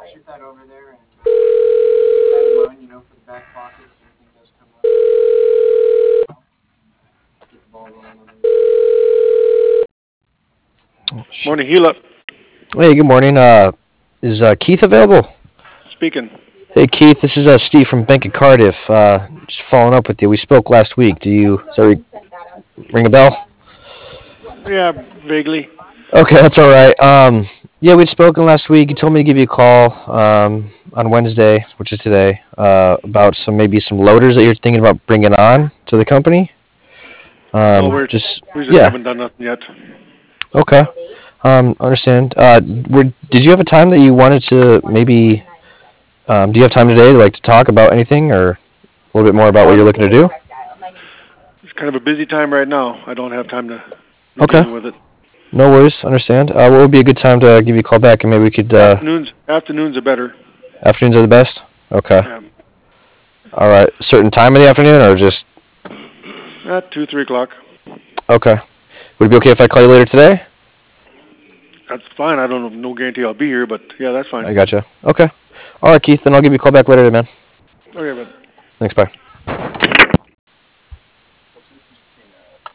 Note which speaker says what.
Speaker 1: shoot that over there and keep that in mind, for the back pocket if anything does come up. Get the ball rolling on it.
Speaker 2: Morning, Hela.
Speaker 3: Hey, good morning. Is Keith available?
Speaker 2: Speaking.
Speaker 3: Hey, Keith. This is Steve from Bank of Cardiff. Just following up with you. We spoke last week. Does that ring a bell?
Speaker 2: Yeah, vaguely.
Speaker 3: Okay, that's all right. Yeah, we'd spoken last week. You told me to give you a call on Wednesday, which is today, about maybe some loaders that you're thinking about bringing on to the company.
Speaker 2: No, we just haven't done nothing yet.
Speaker 3: Okay. Understand. Did you have a time that you wanted to maybe? Do you have time today to talk about anything or a little bit more about what you're looking to do?
Speaker 2: It's kind of a busy time right now. I don't have time to be
Speaker 3: Okay.
Speaker 2: dealing with it.
Speaker 3: No worries. Understand. What would be a good time to give you a call back and maybe we could?
Speaker 2: Afternoons are better.
Speaker 3: Afternoons are the best. Okay.
Speaker 2: Yeah.
Speaker 3: All right. Certain time of the afternoon or just?
Speaker 2: At 2, 3 o'clock.
Speaker 3: Okay. Would it be okay if I call you later today?
Speaker 2: That's fine. I don't know. No guarantee I'll be here, but yeah, that's fine.
Speaker 3: I gotcha. Okay. All right, Keith. Then I'll give you a call back later, man.
Speaker 2: Okay, bud.
Speaker 3: Thanks. Bye.